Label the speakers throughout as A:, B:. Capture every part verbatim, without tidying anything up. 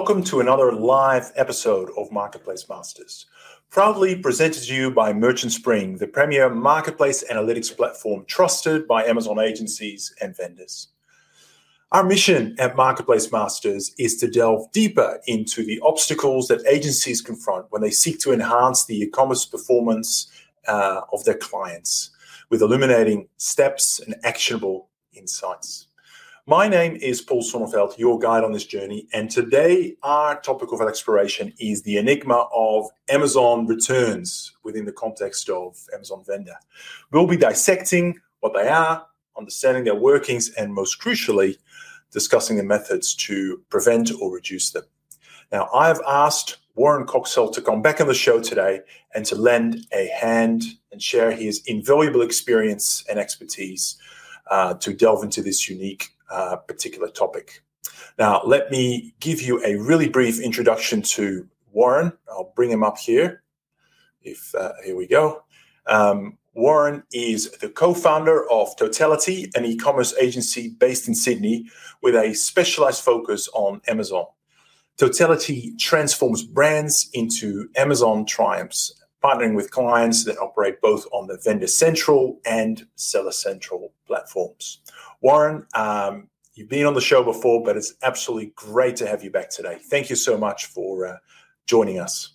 A: welcome to another live episode of Marketplace Masters. Proudly presented to you by Merchant Spring, the premier marketplace analytics platform trusted by Amazon agencies and vendors. Our mission at Marketplace Masters is to delve deeper into the obstacles that agencies confront when they seek to enhance the e-commerce performance uh, of their clients with illuminating steps and actionable insights. My name is Paul Sonneveld, your guide on this journey, and today our topic of exploration is the enigma of Amazon returns within the context of Amazon vendor. We'll be dissecting what they are, understanding their workings, and most crucially, discussing the methods to prevent or reduce them. Now, I've asked Warren Coxell to come back on the show today and to lend a hand and share his invaluable experience and expertise uh, to delve into this unique Uh, particular topic. Now, let me give you a really brief introduction to Warren. I'll bring him up here. If uh, here we go. Um, Warren is the co-founder of Totality, an e-commerce agency based in Sydney with a specialized focus on Amazon. Totality transforms brands into Amazon triumphs, partnering with clients that operate both on the Vendor Central and Seller Central platforms. Warren, um, you've been on the show before, but it's absolutely great to have you back today. Thank you so much for uh, joining us.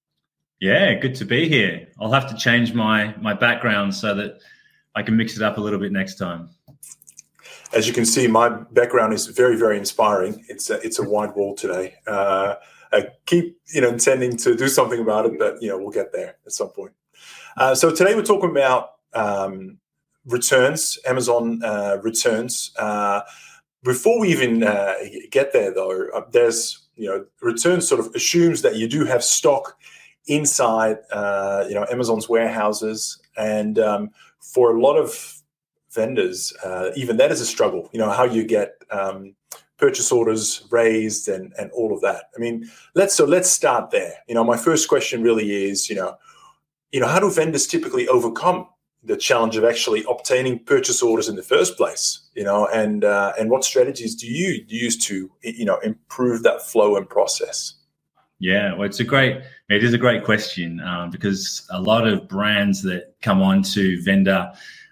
B: Yeah, good to be here. I'll have to change my my background so that I can mix it up a little bit next time.
A: As you can see, my background is very, very inspiring. It's a, it's a white wall today. Uh, I keep, you know, intending to do something about it, but, you know, we'll get there at some point. Uh, so today we're talking about um, returns, Amazon uh, returns. Uh, before we even uh, get there, though, uh, there's, you know, returns sort of assumes that you do have stock inside, uh, you know, Amazon's warehouses. And um, for a lot of vendors, uh, even that is a struggle, you know, how you get um, purchase orders raised and, and all of that. I mean, let's, so let's start there. You know, my first question really is, you know, you know, how do vendors typically overcome the challenge of actually obtaining purchase orders in the first place, you know, and uh, and what strategies do you use to, you know, improve that flow and process?
B: Yeah, well, it's a great, it is a great question um, because a lot of brands that come on to vendor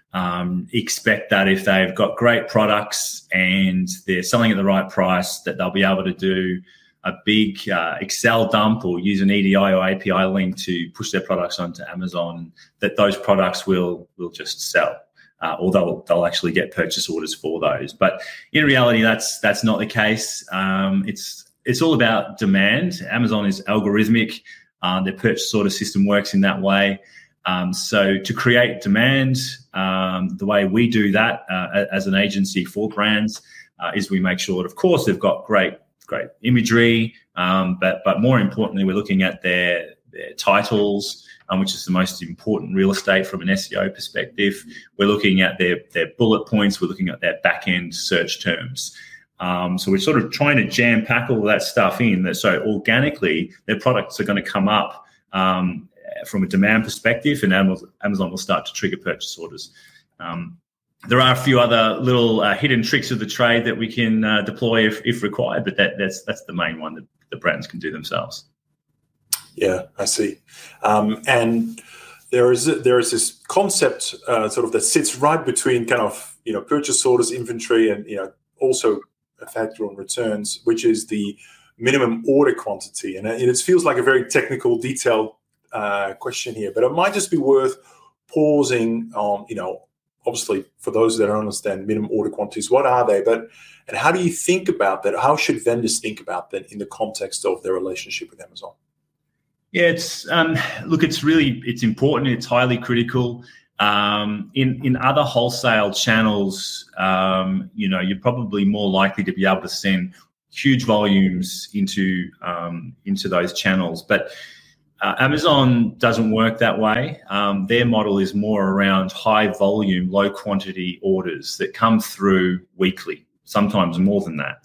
B: um, expect that if they've got great products and they're selling at the right price, that they'll be able to do a big uh, Excel dump or use an E D I or A P I link to push their products onto Amazon, that those products will will just sell, uh, or they'll, they'll actually get purchase orders for those. But in reality, that's that's not the case. Um, it's it's all about demand. Amazon is algorithmic. Uh, their purchase order system works in that way. Um, so to create demand, um, the way we do that uh, as an agency for brands uh, is we make sure that, of course, they've got great great imagery, um, but but more importantly, we're looking at their, their titles, um, which is the most important real estate from an S E O perspective. We're looking at their, their bullet points. We're looking at their back-end search terms. Um, so we're sort of trying to jam-pack all that stuff in, that so organically their products are going to come up um, from a demand perspective, and Amazon will start to trigger purchase orders. Um, There are a few other little uh, hidden tricks of the trade that we can uh, deploy if, if required, but that, that's that's the main one that the brands can do themselves.
A: Yeah, I see. Um, and there is there is this concept uh, sort of that sits right between kind of, you know, purchase orders, inventory, and, you know, also a factor on returns, which is the minimum order quantity. And it feels like a very technical, detailed uh, question here, but it might just be worth pausing on, you know, obviously, for those that don't understand minimum order quantities, what are they? But and how do you think about that? How should vendors think about that in the context of their relationship with Amazon?
B: Yeah, it's um, look, it's really it's important. It's highly critical. Um, in in other wholesale channels, um, you know, you're probably more likely to be able to send huge volumes into um, into those channels, but Uh, Amazon doesn't work that way. Um, their model is more around high volume, low quantity orders that come through weekly, sometimes more than that.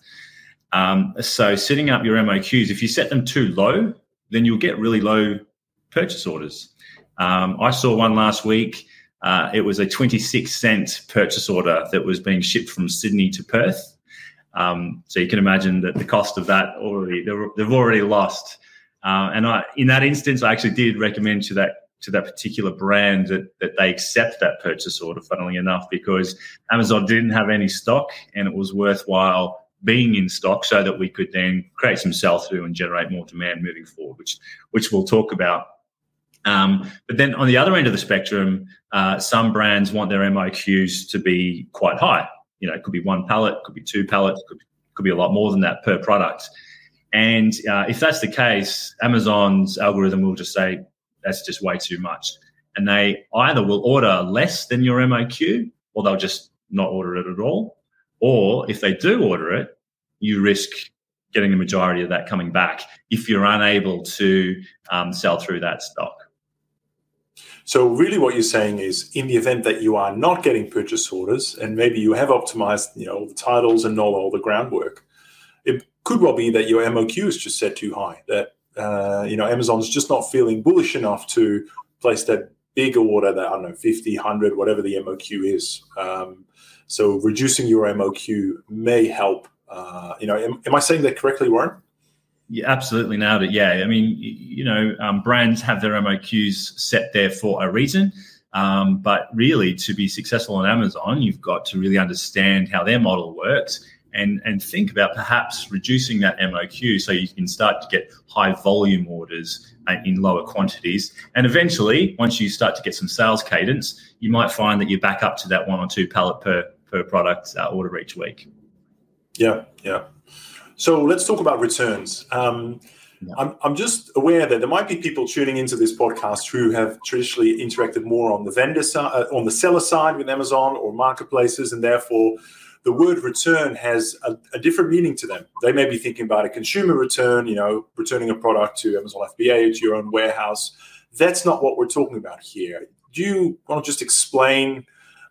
B: Um, so setting up your M O Qs, if you set them too low, then you'll get really low purchase orders. Um, I saw one last week. Uh, it was a twenty-six cent purchase order that was being shipped from Sydney to Perth. Um, so you can imagine that the cost of that already they've already lost. Uh, and I, in that instance, I actually did recommend to that to that particular brand that, that they accept that purchase order, funnily enough, because Amazon didn't have any stock and it was worthwhile being in stock so that we could then create some sell-through and generate more demand moving forward, which which we'll talk about. Um, but then on the other end of the spectrum, uh, some brands want their M O Qs to be quite high. You know, it could be one pallet, could be two pallets, could be, could be a lot more than that per product. And uh, if that's the case, Amazon's algorithm will just say, that's just way too much. And they either will order less than your M O Q or they'll just not order it at all. Or if they do order it, you risk getting the majority of that coming back if you're unable to um, sell through that stock.
A: So really what you're saying is in the event that you are not getting purchase orders and maybe you have optimized, you know, all the titles and all, all the groundwork, it could well be that your M O Q is just set too high, that Uh, you know, Amazon's just not feeling bullish enough to place that big order, that, I don't know, fifty, one hundred, whatever the M O Q is. Um, so reducing your M O Q may help. Uh, you know, am, am I saying that correctly, Warren?
B: Yeah, absolutely nailed it. Yeah, I mean, you know, um, brands have their M O Qs set there for a reason. Um, but really, to be successful on Amazon, you've got to really understand how their model works and and think about perhaps reducing that M O Q so you can start to get high volume orders uh, in lower quantities. And eventually, once you start to get some sales cadence, you might find that you're back up to that one or two pallet per, per product uh, order each week.
A: Yeah, yeah. So let's talk about returns. Um, yeah. I'm, I'm just aware that there might be people tuning into this podcast who have traditionally interacted more on the vendor side, uh, on the seller side with Amazon or marketplaces, and therefore the word return has a, a different meaning to them. They may be thinking about a consumer return, you know, returning a product to Amazon F B A, to your own warehouse. That's not what we're talking about here. Do you want to just explain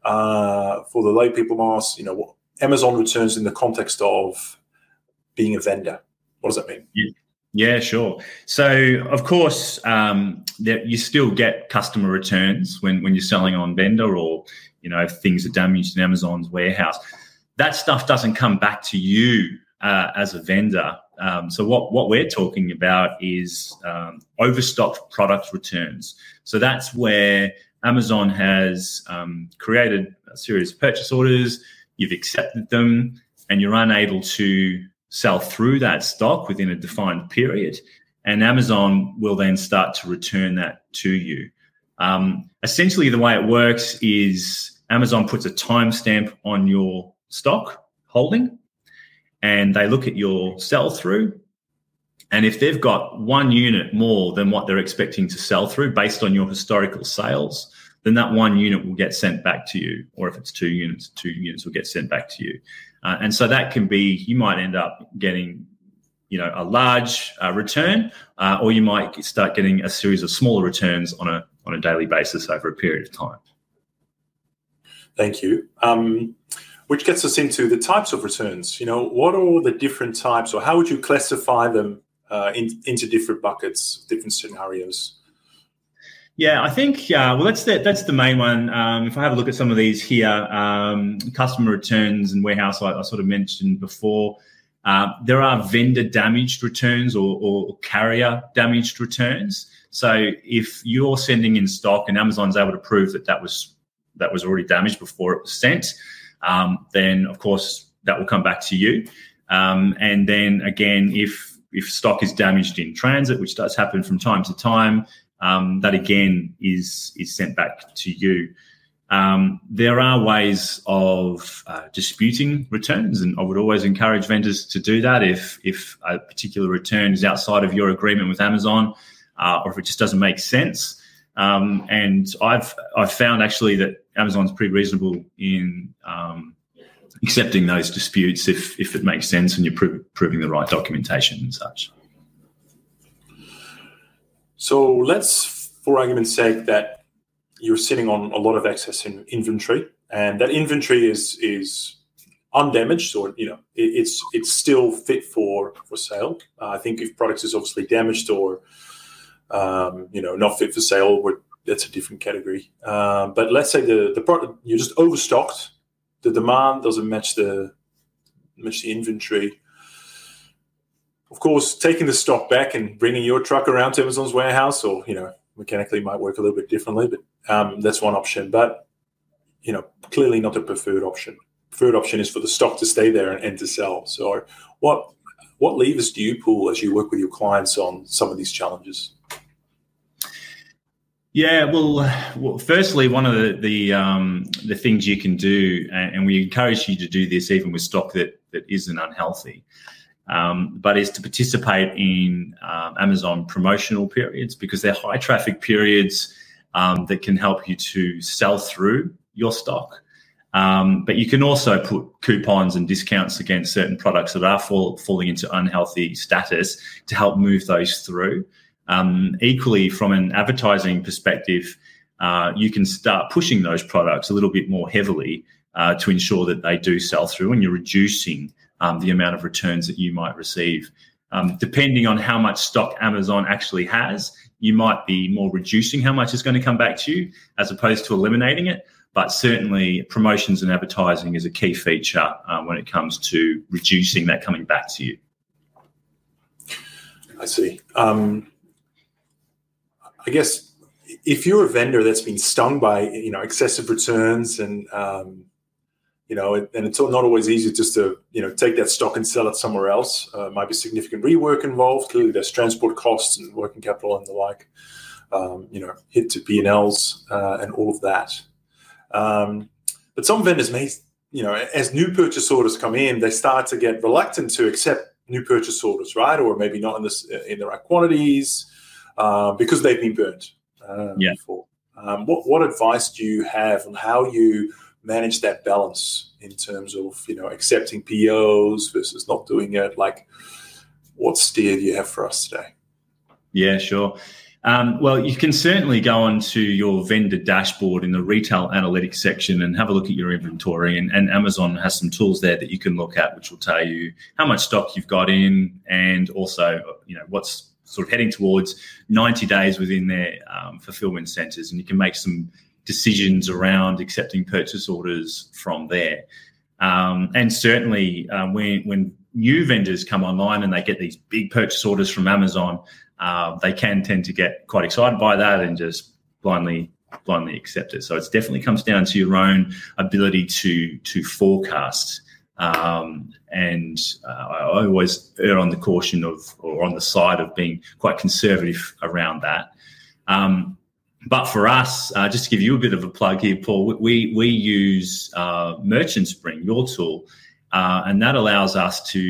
A: uh, for the lay people, Mars, you know, what Amazon returns in the context of being a vendor? What does that mean?
B: Yeah. Yeah, sure. So, of course, um, there, you still get customer returns when, when you're selling on vendor, or, you know, if things are damaged in Amazon's warehouse. That stuff doesn't come back to you uh, as a vendor. Um, so what, what we're talking about is um, overstocked product returns. So that's where Amazon has um, created a series of purchase orders, you've accepted them, and you're unable to sell through that stock within a defined period, and Amazon will then start to return that to you. Um, essentially, the way it works is Amazon puts a timestamp on your stock holding, and they look at your sell-through, and if they've got one unit more than what they're expecting to sell through based on your historical sales, then that one unit will get sent back to you, or if it's two units, two units will get sent back to you. Uh, and so that can be, you might end up getting, you know, a large uh, return, uh, or you might start getting a series of smaller returns on a on a daily basis over a period of time.
A: Thank you. Um, which gets us into the types of returns. You know, what are all the different types, or how would you classify them uh, in, into different buckets, different scenarios?
B: Yeah, I think, uh, well, that's the, that's the main one. Um, if I have a look at some of these here, um, customer returns and warehouse, I, I sort of mentioned before, uh, there are vendor damaged returns or, or carrier damaged returns. So if you're sending in stock and Amazon's able to prove that that was, that was already damaged before it was sent, um, then, of course, that will come back to you. Um, and then, again, if if stock is damaged in transit, which does happen from time to time, Um, that again is is sent back to you. Um, there are ways of uh, disputing returns, and I would always encourage vendors to do that if if a particular return is outside of your agreement with Amazon, uh, or if it just doesn't make sense. Um, and I've I've found actually that Amazon's pretty reasonable in um, accepting those disputes if if it makes sense and you're pro- proving the right documentation and such. So
A: let's, for argument's sake, that you're sitting on a lot of excess in inventory, and that inventory is is undamaged, or you know it, it's it's still fit for for sale. Uh, I think if product is obviously damaged or um, you know not fit for sale, we're, that's a different category. Um, but let's say the the product, you're just overstocked, the demand doesn't match the manage the inventory. Of course, taking the stock back and bringing your truck around to Amazon's warehouse, or, you know, mechanically might work a little bit differently, but um, that's one option. But, you know, clearly not the preferred option. Preferred option is for the stock to stay there and, and to sell. So what what levers do you pull as you work with your clients on some of these challenges?
B: Yeah, well, well firstly, one of the the, um, the things you can do, and we encourage you to do this even with stock that, that isn't unhealthy, um, but is to participate in um, Amazon promotional periods, because they're high traffic periods um, that can help you to sell through your stock. Um, but you can also put coupons and discounts against certain products that are fall, falling into unhealthy status to help move those through. Um, equally, from an advertising perspective, uh, you can start pushing those products a little bit more heavily uh, to ensure that they do sell through, and you're reducing um, the amount of returns that you might receive. Um, depending on how much stock Amazon actually has, you might be more reducing how much is going to come back to you as opposed to eliminating it. But certainly promotions and advertising is a key feature uh, when it comes to reducing that coming back to you.
A: I see. Um, I guess if you're a vendor that's been stung by, you know, excessive returns and, um, you know, and it's not always easy just to, you know, take that stock and sell it somewhere else. Uh, might be significant rework involved. Clearly there's transport costs and working capital and the like, um, you know, hit to P and L's uh, and all of that. Um, but some vendors may, you know, as new purchase orders come in, they start to get reluctant to accept new purchase orders, right? Or maybe not in this in the right quantities uh, because they've been burnt uh,
B: yeah.
A: before. Um, what what advice do you have on how you manage that balance in terms of, you know, accepting P Os versus not doing it? Like, what steer do you have for us today?
B: Yeah, sure. Um, well, you can certainly go onto your vendor dashboard in the retail analytics section and have a look at your inventory. And, and Amazon has some tools there that you can look at, which will tell you how much stock you've got in, and also, you know, what's sort of heading towards ninety days within their um, fulfillment centers. And you can make some decisions around accepting purchase orders from there. Um, and certainly uh, when, when new vendors come online and they get these big purchase orders from Amazon, Uh, they can tend to get quite excited by that and just blindly blindly accept it. So it definitely comes down to your own ability to to forecast. Um, and uh, I always err on the caution of, or on the side of being quite conservative around that. Um, but for us, uh, just to give you a bit of a plug here, Paul, we we use uh, Merchant Spring, your tool, uh, and that allows us to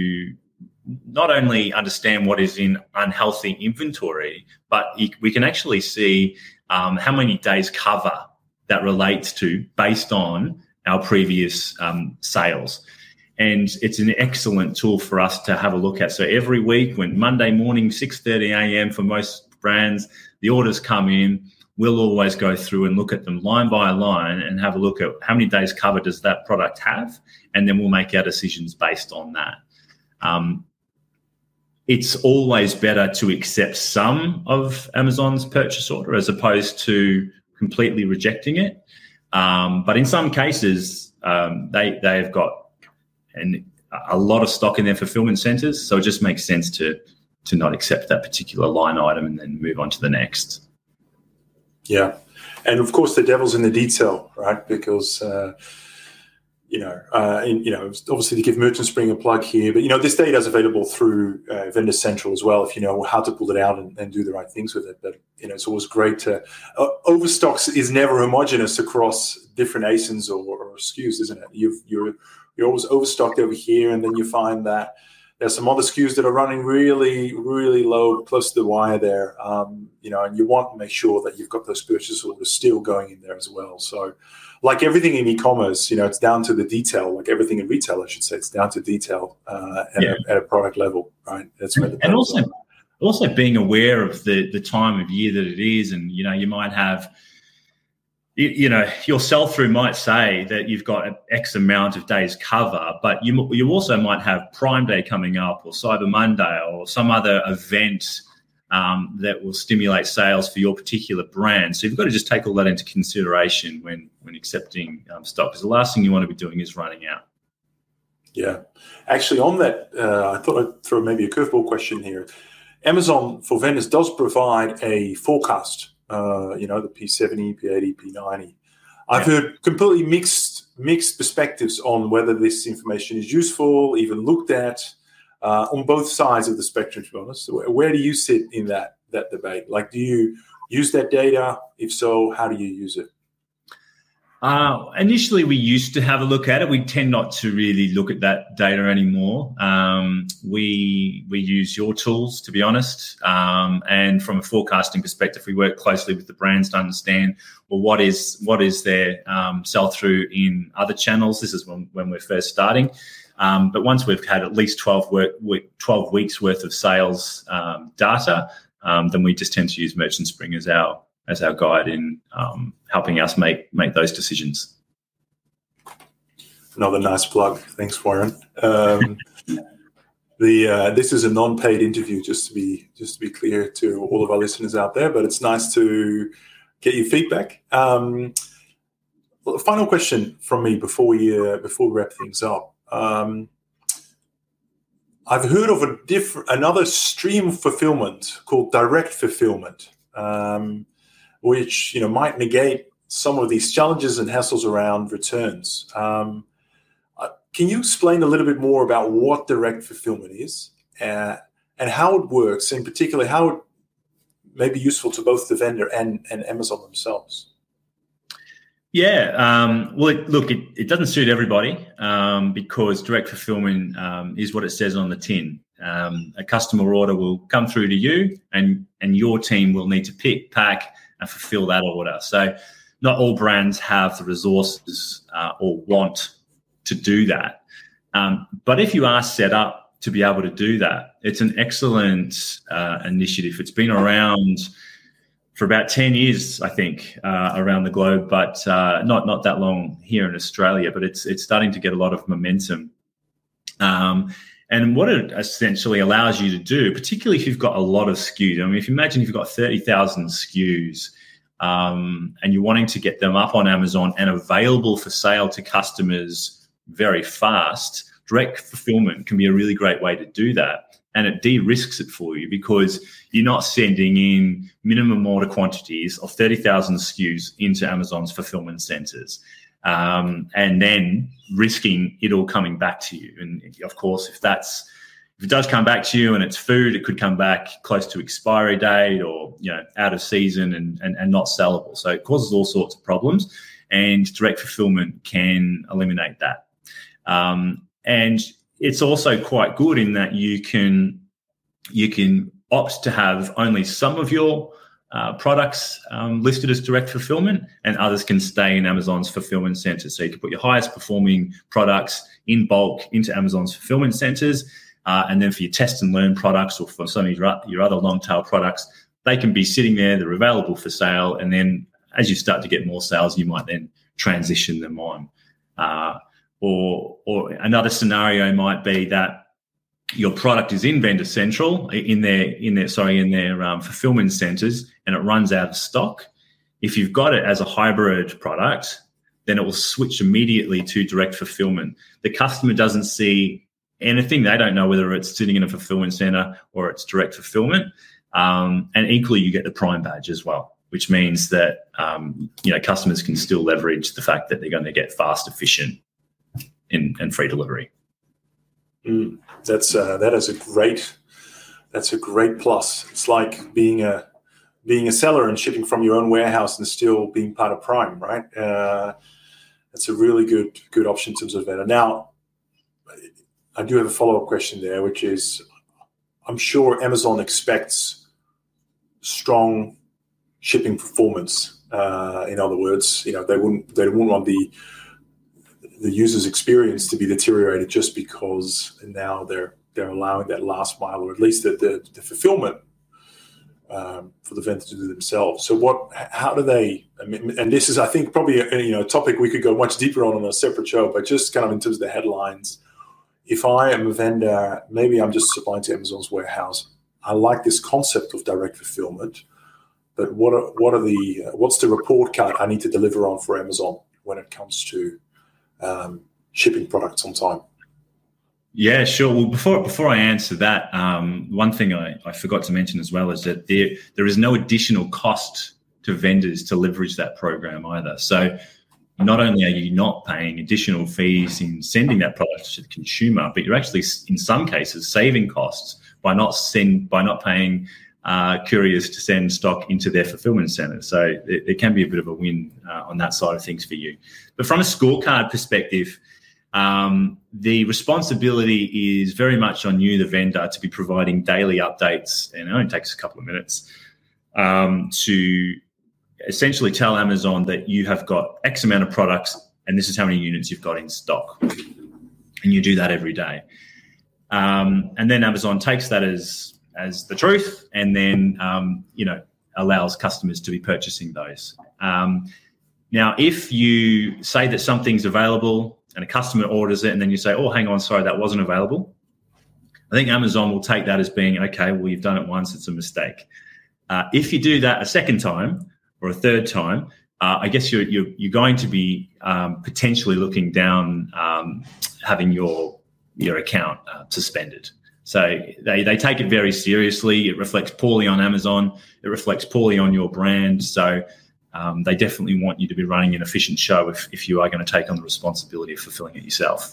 B: not only understand what is in unhealthy inventory, but we can actually see um, how many days cover that relates to based on our previous um, sales. And it's an excellent tool for us to have a look at. So every week, when Monday morning, six thirty a.m. for most brands, the orders come in, we'll always go through and look at them line by line and have a look at how many days cover does that product have, and then we'll make our decisions based on that. Um, It's always better to accept some of Amazon's purchase order as opposed to completely rejecting it. Um, but in some cases, um, they they've got an, a lot of stock in their fulfillment centers, so it just makes sense to to not accept that particular line item and then move on to the next.
A: Yeah, and of course the devil's in the detail, right? Because uh, You know, uh, and, you know, obviously to give Merchant Spring a plug here, but, you know, this data is available through uh, Vendor Central as well if you know how to pull it out and, and do the right things with it. But, you know, it's always great to uh, – overstocks is never homogenous across different A S I Ns or, or S K Us, isn't it? You've, you're you're always overstocked over here, and then you find that there's some other S K Us that are running really, really low, close to the wire there, um, you know, and you want to make sure that you've got those purchase orders still going in there as well. So, like everything in e-commerce, you know, it's down to the detail. Like everything in retail, I should say, it's down to detail uh, at,
B: yeah.
A: a, at a product level, right? That's where the
B: and also, also being aware of the the time of year that it is, and you know, you might have, you, you know, your sell through might say that you've got an X amount of days cover, but you you also might have Prime Day coming up, or Cyber Monday, or some other event Um, that will stimulate sales for your particular brand. So you've got to just take all that into consideration when when accepting um, stock, because the last thing you want to be doing is running out.
A: Yeah. Actually, on that, uh, I thought I'd throw maybe a curveball question here. Amazon for Vendors does provide a forecast, uh, you know, the P seventy, P eighty, P ninety. I've yeah. heard completely mixed mixed perspectives on whether this information is useful, even looked at, uh, on both sides of the spectrum, to be honest. Where do you sit in that that debate? Like, do you use that data? If so, how do you use it?
B: Uh, initially, we used to have a look at it. We tend not to really look at that data anymore. Um, we we use your tools, to be honest. Um, and from a forecasting perspective, we work closely with the brands to understand, well, what is what is their um, sell-through in other channels. This is when, when we're first starting. Um, but once we've had at least twelve, work, twelve weeks worth of sales um, data, um, then we just tend to use Merchant Spring as our as our guide in um, helping us make make those decisions.
A: Another nice plug. Thanks, Warren. Um, the uh, this is a non-paid interview, just to be just to be clear to all of our listeners out there. But it's nice to get your feedback. Um, well, final question from me before we uh, before we wrap things up. Um, I've heard of a different another stream of fulfillment called direct fulfillment. Um, which, you know, might negate some of these challenges and hassles around returns. Um, uh, can you explain a little bit more about what direct fulfillment is uh, and how it works, in particular, how it may be useful to both the vendor and, and Amazon themselves?
B: Yeah, um, well, it, look, it, it doesn't suit everybody um, because direct fulfillment um, is what it says on the tin. Um, a customer order will come through to you and, and your team will need to pick, pack, and fulfill that order. So not all brands have the resources uh, or want to do that. Um, but if you are set up to be able to do that, it's an excellent uh, initiative. It's been around for about ten years, I think, uh, around the globe, but uh, not not that long here in Australia. But it's it's starting to get a lot of momentum. Um, and what it essentially allows you to do, particularly if you've got a lot of S K Us, I mean, if you imagine if you've got thirty thousand S K Us um, and you're wanting to get them up on Amazon and available for sale to customers very fast, direct fulfillment can be a really great way to do that. And it de-risks it for you because you're not sending in minimum order quantities of thirty thousand S K Us into Amazon's fulfillment centers. Um, and then risking it all coming back to you. And of course, if that's if it does come back to you and it's food, it could come back close to expiry date or, you know, out of season and, and, and not sellable. So it causes all sorts of problems, and direct fulfillment can eliminate that. Um, and it's also quite good in that you can you can opt to have only some of your Uh, products um, listed as direct fulfillment, and others can stay in Amazon's fulfillment centers. So you can put your highest performing products in bulk into Amazon's fulfillment centers, uh, and then for your test and learn products or for some of your, your other long tail products, they can be sitting there, they're available for sale, and then as you start to get more sales, you might then transition them on. Uh, or, or another scenario might be that your product is in Vendor Central, in their in their sorry in their um, fulfillment centers, and it runs out of stock. If you've got it as a hybrid product, then it will switch immediately to direct fulfillment. The customer doesn't see anything; they don't know whether it's sitting in a fulfillment center or it's direct fulfillment. Um, and equally, you get the Prime badge as well, which means that um, you know customers can still leverage the fact that they're going to get fast, efficient, and, and free delivery.
A: Mm, that's uh, that is a great that's a great plus. It's like being a being a seller and shipping from your own warehouse and still being part of Prime, right? Uh, that's a really good good option in terms of that. Now, I do have a follow up question there, which is, I'm sure Amazon expects strong shipping performance. Uh, in other words, you know they wouldn't they wouldn't want the the user's experience to be deteriorated just because now they're they're allowing that last mile, or at least the the, the fulfillment um, for the vendor to do themselves. So what? How do they? I mean, and this is, I think, probably a, you know a topic we could go much deeper on on a separate show. But just kind of in terms of the headlines, if I am a vendor, maybe I'm just supplying to Amazon's warehouse. I like this concept of direct fulfillment, but what are what are the what's the report card I need to deliver on for Amazon when it comes to Um, shipping products on time?
B: Yeah, sure. Well, before before I answer that, um, one thing I, I forgot to mention as well is that there there is no additional cost to vendors to leverage that program either. So not only are you not paying additional fees in sending that product to the consumer, but you're actually, in some cases, saving costs by not send by not paying uh, couriers to send stock into their fulfillment centers. So it, it can be a bit of a win uh, on that side of things for you. But from a scorecard perspective, um, the responsibility is very much on you, the vendor, to be providing daily updates, and it only takes a couple of minutes um, to essentially tell Amazon that you have got X amount of products and this is how many units you've got in stock. And you do that every day. Um, and then Amazon takes that as as the truth and then, um, you know, allows customers to be purchasing those. Um, now, if you say that something's available and a customer orders it and then you say, oh, hang on, sorry, that wasn't available, I think Amazon will take that as being, okay, well, you've done it once, it's a mistake. Uh, if you do that a second time, or a third time, uh, I guess you're, you're you're going to be um, potentially looking down, um, having your your account uh, suspended. So they they take it very seriously. It reflects poorly on Amazon. It reflects poorly on your brand. So um, they definitely want you to be running an efficient show if if you are going to take on the responsibility of fulfilling it yourself.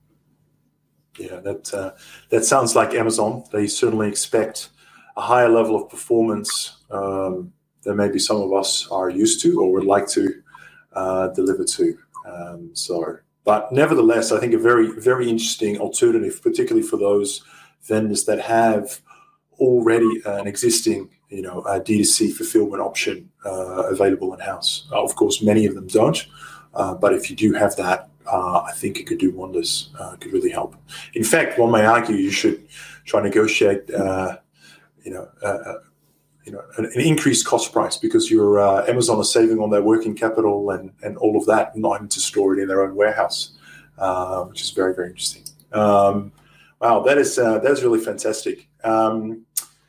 A: Yeah, that uh, that sounds like Amazon. They certainly expect a higher level of performance Um, that maybe some of us are used to or would like to uh, deliver to. Um, so, but nevertheless, I think a very, very interesting alternative, particularly for those vendors that have already an existing, you know, a D two C fulfillment option uh, available in house. Uh, of course, many of them don't, uh, but if you do have that, uh, I think it could do wonders. Uh, it could really help. In fact, one may argue you should try and negotiate, uh, you know. Uh, you know, an, an increased cost price because your uh, Amazon is saving on their working capital and, and all of that, not having to store it in their own warehouse, uh, which is very, very interesting. Um, wow, that is uh, that is really fantastic. Um,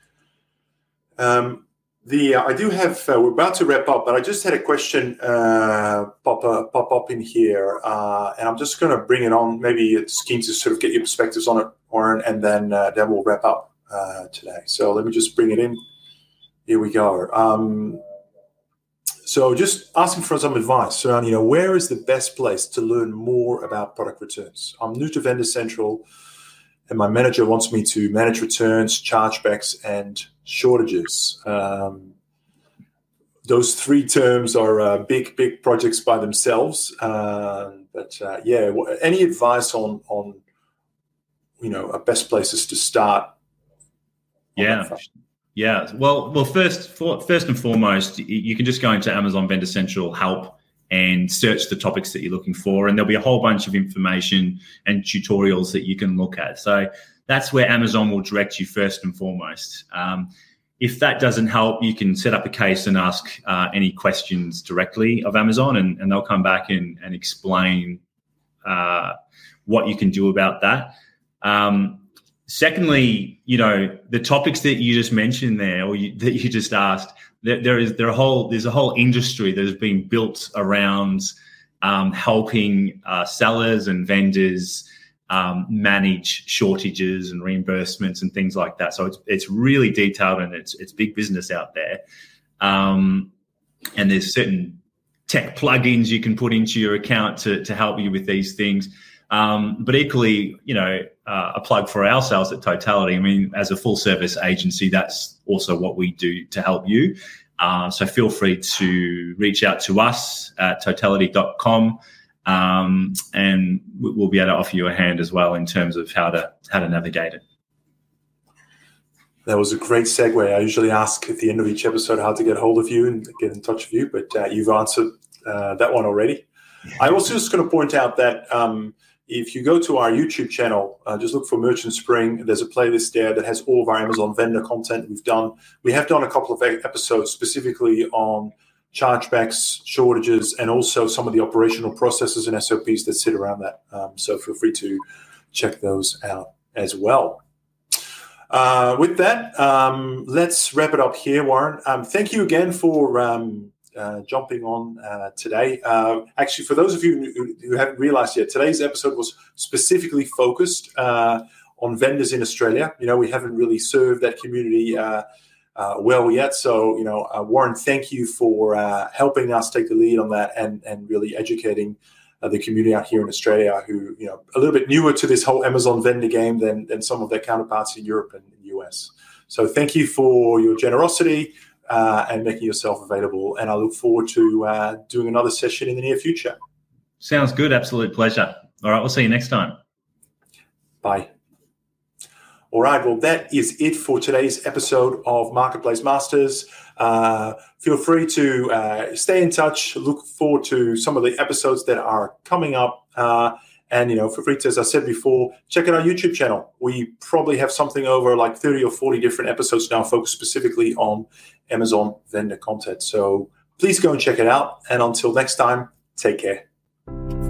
A: um, the uh, I do have, uh, we're about to wrap up, but I just had a question uh, pop, uh, pop up in here, uh, and I'm just going to bring it on. Maybe it's keen to sort of get your perspectives on it, Warren, and then, uh, then we'll wrap up uh, today. So let me just bring it in. Here we go. Um, so just asking for some advice around, you know, where is the best place to learn more about product returns? I'm new to Vendor Central and my manager wants me to manage returns, chargebacks, and shortages. Um, those three terms are uh, big, big projects by themselves. Uh, but uh, yeah, any advice on, on, you know, best places to start?
B: Yeah. Yeah, well, well, first, for, first and foremost, you can just go into Amazon Vendor Central Help and search the topics that you're looking for, and there'll be a whole bunch of information and tutorials that you can look at. So that's where Amazon will direct you first and foremost. Um, if that doesn't help, you can set up a case and ask uh, any questions directly of Amazon, and, and they'll come back and, and explain uh, what you can do about that. Um, Secondly, you know, the topics that you just mentioned there, or you, that you just asked, there, there is there a whole there's a whole industry that has been built around um, helping uh, sellers and vendors um, manage shortages and reimbursements and things like that. So it's it's really detailed and it's it's big business out there. Um, and there's certain tech plugins you can put into your account to to help you with these things. Um, but equally, you know, uh, a plug for ourselves at Totality. I mean, as a full service agency, that's also what we do to help you. Uh, so feel free to reach out to us at totality dot com, um, and we'll be able to offer you a hand as well in terms of how to how to navigate it.
A: That was a great segue. I usually ask at the end of each episode how to get hold of you and get in touch with you, but uh, you've answered uh, that one already. I also just going to point out that um, if you go to our YouTube channel, uh, just look for Merchant Spring. There's a playlist there that has all of our Amazon vendor content we've done. We have done a couple of episodes specifically on chargebacks, shortages, and also some of the operational processes and S O Ps that sit around that. Um, so feel free to check those out as well. Uh, with that, um, let's wrap it up here, Warren. Um, thank you again for um, uh, jumping on uh, today. Uh, actually, for those of you who, who haven't realized yet, today's episode was specifically focused uh, on vendors in Australia. You know, we haven't really served that community uh, uh, well yet. So, you know, uh, Warren, thank you for uh, helping us take the lead on that and, and really educating uh, the community out here in Australia who, you know, a little bit newer to this whole Amazon vendor game than, than some of their counterparts in Europe and the U S. So thank you for your generosity uh, and making yourself available. And I look forward to uh, doing another session in the near future.
B: Sounds good. Absolute pleasure. All right. We'll see you next time.
A: Bye. All right. Well, that is it for today's episode of Marketplace Masters. Uh, feel free to uh, stay in touch. Look forward to some of the episodes that are coming up. Uh, And, you know, feel free to, as I said before, check out our YouTube channel. We probably have something over like thirty or forty different episodes now focused specifically on Amazon vendor content. So please go and check it out. And until next time, take care.